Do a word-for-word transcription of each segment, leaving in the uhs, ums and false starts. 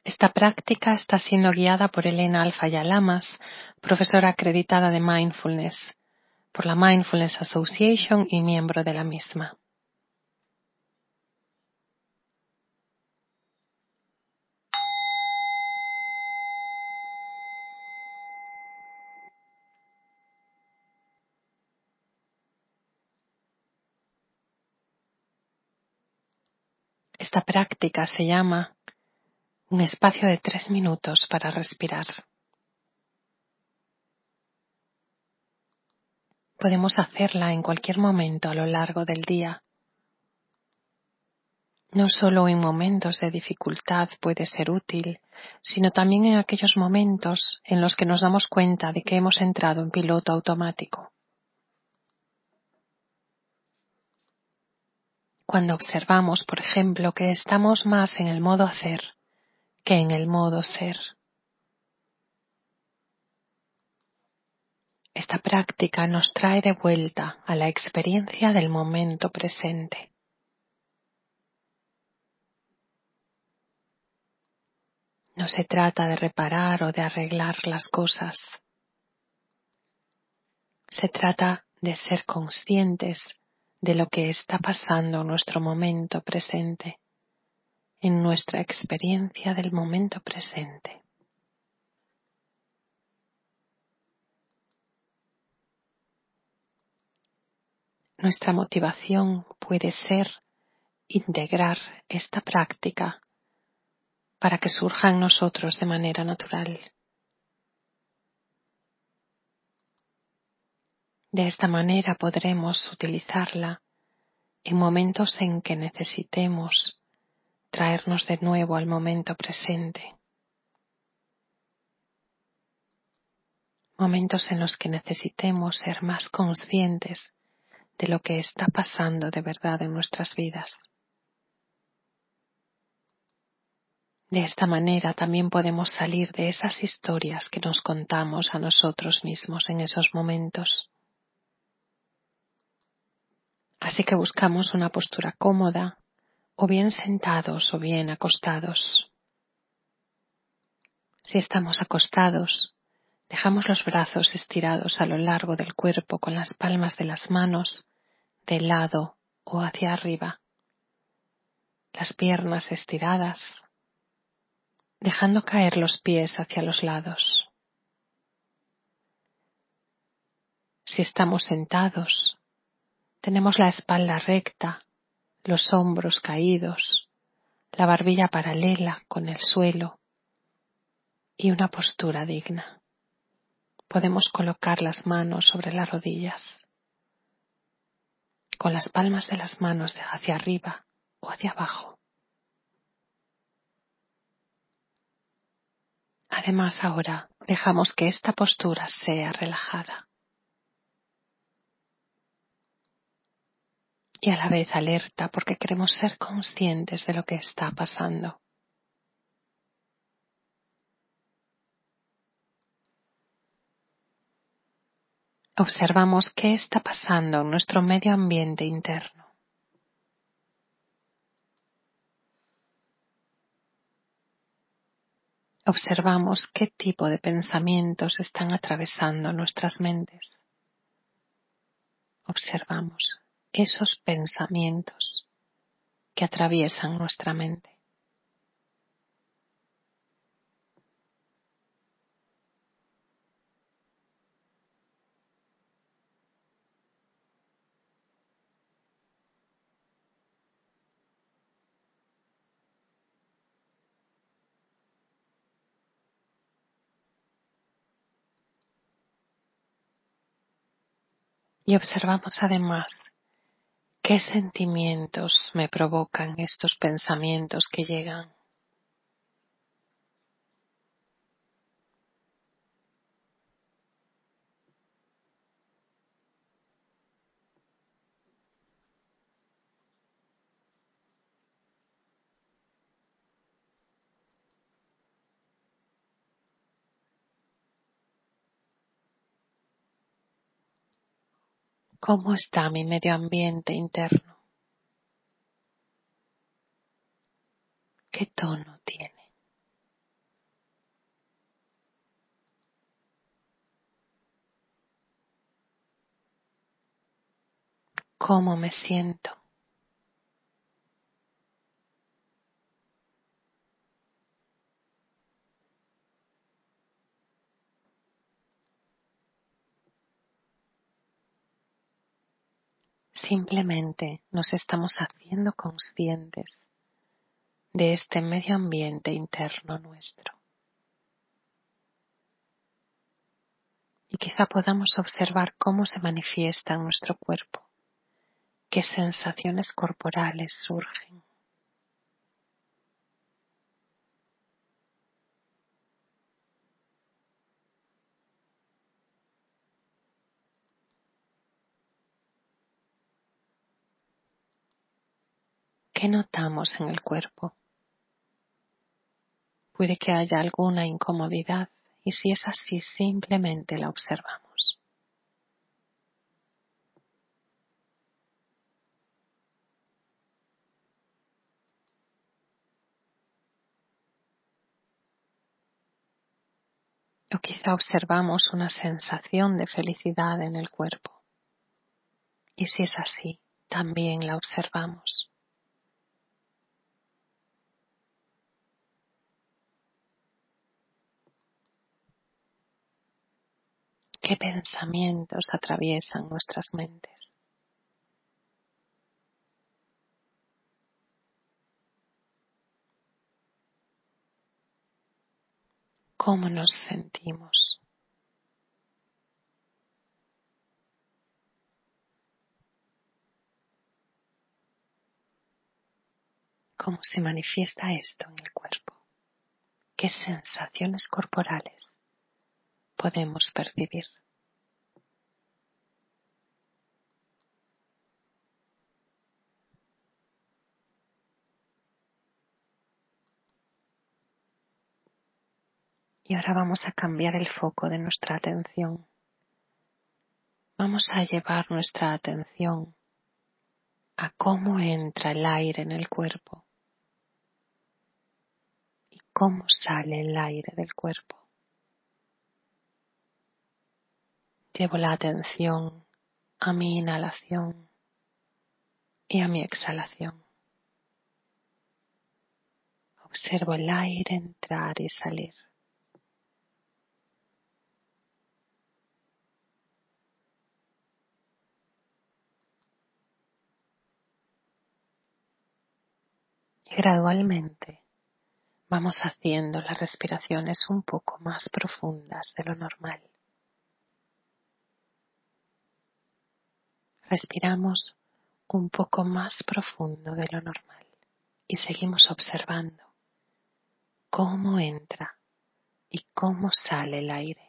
Esta práctica está siendo guiada por Elena Alfaya Lamas, profesora acreditada de Mindfulness, por la Mindfulness Association y miembro de la misma. Esta práctica se llama un espacio de tres minutos para respirar. Podemos hacerla en cualquier momento a lo largo del día. No solo en momentos de dificultad puede ser útil, sino también en aquellos momentos en los que nos damos cuenta de que hemos entrado en piloto automático. Cuando observamos, por ejemplo, que estamos más en el modo hacer que en el modo ser. Esta práctica nos trae de vuelta a la experiencia del momento presente. No se trata de reparar o de arreglar las cosas. Se trata de ser conscientes de lo que está pasando en nuestro momento presente, en nuestra experiencia del momento presente. Nuestra motivación puede ser integrar esta práctica para que surja en nosotros de manera natural. De esta manera podremos utilizarla en momentos en que necesitemos traernos de nuevo al momento presente. Momentos en los que necesitemos ser más conscientes de lo que está pasando de verdad en nuestras vidas. De esta manera también podemos salir de esas historias que nos contamos a nosotros mismos en esos momentos. Así que buscamos una postura cómoda, o bien sentados o bien acostados. Si estamos acostados, dejamos los brazos estirados a lo largo del cuerpo con las palmas de las manos de lado o hacia arriba, las piernas estiradas, dejando caer los pies hacia los lados. Si estamos sentados, tenemos la espalda recta, los hombros caídos, la barbilla paralela con el suelo y una postura digna. Podemos colocar las manos sobre las rodillas, con las palmas de las manos hacia arriba o hacia abajo. Además, ahora dejamos que esta postura sea relajada y a la vez alerta porque queremos ser conscientes de lo que está pasando. Observamos qué está pasando en nuestro medio ambiente interno. Observamos qué tipo de pensamientos están atravesando nuestras mentes. Observamos esos pensamientos que atraviesan nuestra mente. Y observamos además qué sentimientos me provocan estos pensamientos que llegan. ¿Cómo está mi medio ambiente interno? ¿Qué tono tiene? cómo me siento. Simplemente nos estamos haciendo conscientes de este medio ambiente interno nuestro. Y quizá podamos observar cómo se manifiesta en nuestro cuerpo, qué sensaciones corporales surgen. ¿Qué notamos en el cuerpo? Puede que haya alguna incomodidad y si es así, simplemente la observamos. O quizá observamos una sensación de felicidad en el cuerpo. Y si es así, también la observamos. ¿Qué pensamientos atraviesan nuestras mentes? ¿Cómo nos sentimos? ¿Cómo se manifiesta esto en el cuerpo? ¿Qué sensaciones corporales podemos percibir? Y ahora vamos a cambiar el foco de nuestra atención. Vamos a llevar nuestra atención a cómo entra el aire en el cuerpo y cómo sale el aire del cuerpo. Llevo la atención a mi inhalación y a mi exhalación. Observo el aire entrar y salir. Y gradualmente vamos haciendo las respiraciones un poco más profundas de lo normal. Respiramos un poco más profundo de lo normal y seguimos observando cómo entra y cómo sale el aire.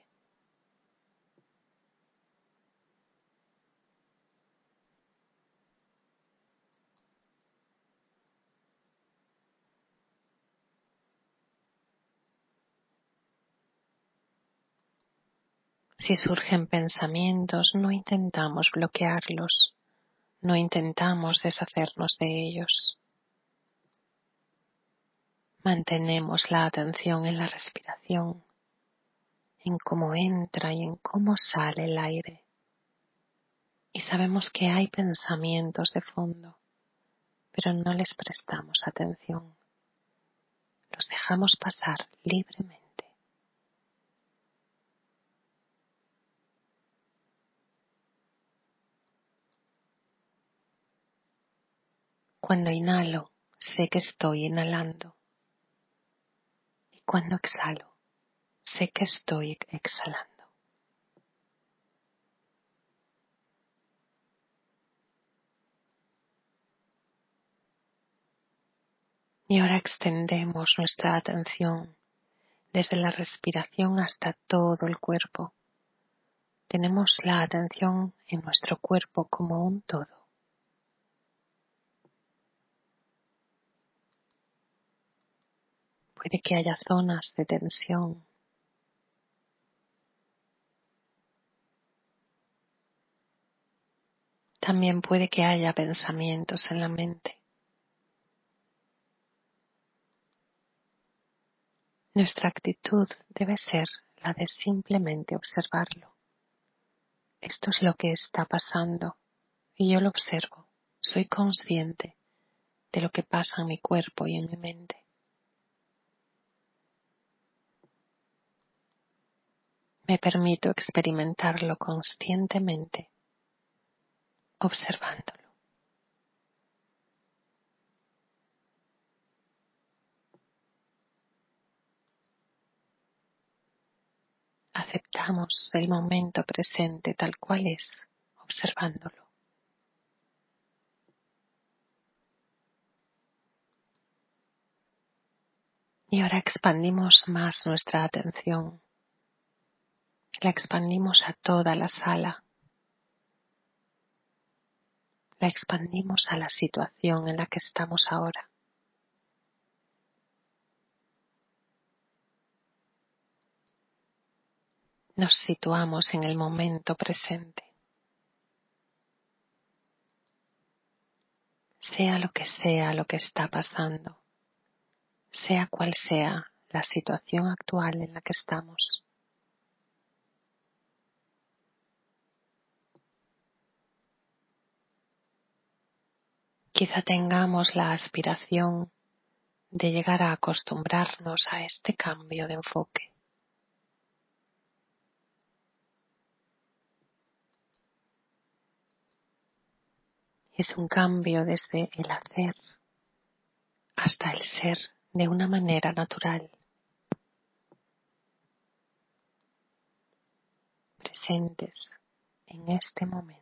Si surgen pensamientos, no intentamos bloquearlos, no intentamos deshacernos de ellos. Mantenemos la atención en la respiración, en cómo entra y en cómo sale el aire. Y sabemos que hay pensamientos de fondo, pero no les prestamos atención. Los dejamos pasar libremente. Cuando inhalo, sé que estoy inhalando. Y cuando exhalo, sé que estoy exhalando. Y ahora extendemos nuestra atención desde la respiración hasta todo el cuerpo. Tenemos la atención en nuestro cuerpo como un todo. Puede que haya zonas de tensión. También puede que haya pensamientos en la mente. Nuestra actitud debe ser la de simplemente observarlo. Esto es lo que está pasando. y yo lo observo. Soy consciente de lo que pasa en mi cuerpo y en mi mente. Me permito experimentarlo conscientemente, observándolo. Aceptamos el momento presente tal cual es, observándolo. Y ahora expandimos más nuestra atención. La expandimos a toda la sala. La expandimos a la situación en la que estamos ahora. Nos situamos en el momento presente. Sea lo que sea lo que está pasando, sea cual sea la situación actual en la que estamos. Quizá tengamos la aspiración de llegar a acostumbrarnos a este cambio de enfoque. Es un cambio desde el hacer hasta el ser de una manera natural, presentes en este momento.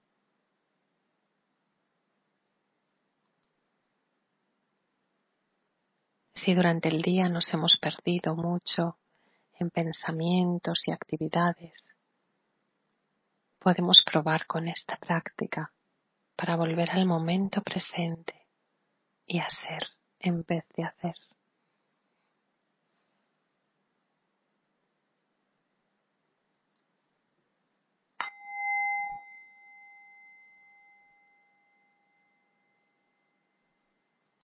Si durante el día nos hemos perdido mucho en pensamientos y actividades, podemos probar con esta práctica para volver al momento presente y a ser en vez de hacer.